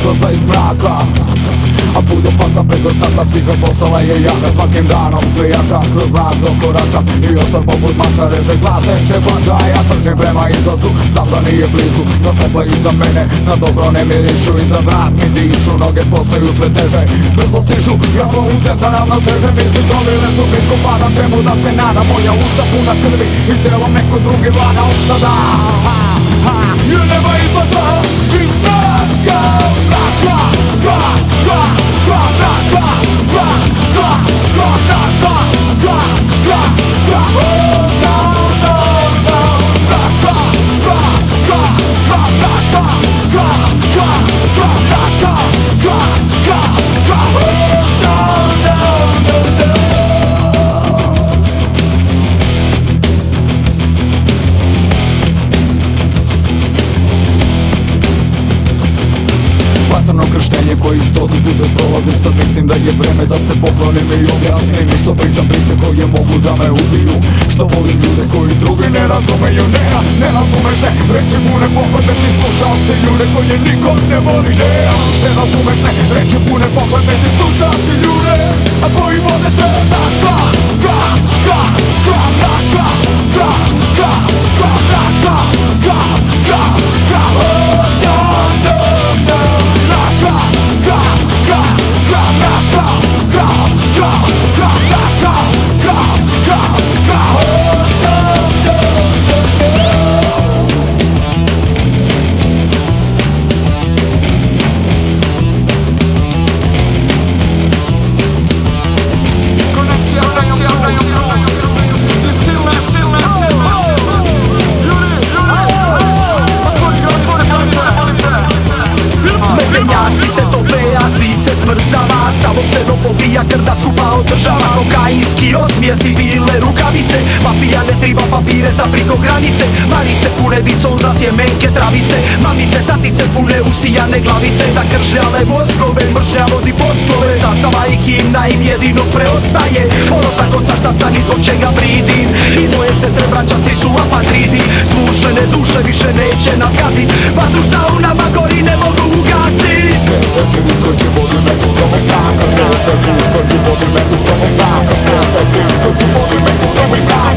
izlaza iz mraka. A put do pakla preko starta, psiha postala je jaka. Svakim danom sve jača, kroz mrak dokoračam i oštar poput mača reže glas, teče plača. Ja trčim prema izlazu, znam da nije blizu, no svetla iza mene na dobro ne mirišu. Iza vrat mi dišu, noge postaju sve teže, brzo stižu, javno u centar ravnoteže. Misli dobile su bitku, padam, čemu da se nadam. Moja usta puna krvi i telom neko drugi vlada od sada. Jer nema izlaza iz mraka, mraka, mraka, mraka, mraka, mraka, mraka, mraka, mraka. Vatrno krštenje koji 100 puta prolazim. Sad mislim da je vreme da se poklonim i objasnim. I što pričam priče koje mogu da me ubiju. Što volim ljude koji drugi ne razumeju. Ne razumeš, ne, reči pune pohlepe. Ti slušao si ljude koje niko ne voli. Ne razumeš, ne, reči pune pohlepe. Ti slušao si ljude, a koji vode te. Smrzava, samo ksenofobija krda skupa održava. Kokainski osmijesi, bile rukavice. Mafija ne triba papire za priko granice. Marice pune dicom za sjemenke travice. Mamice, tatice pune usijane glavice. Zakršljale mozgove, mržnja vodi poslove. Zastava i himna im jedino preostaje. Ono za kosa šta sam i zbog čega bridim. I moje sestre, braća, svi su apatridi. Smušene duše više neće nas gazit. Vatru šta u nama gori ne mogu ugasit. Chodzi wody mego samego braka, chodzi wody mego samego braka, chodzi wody mego samego braka.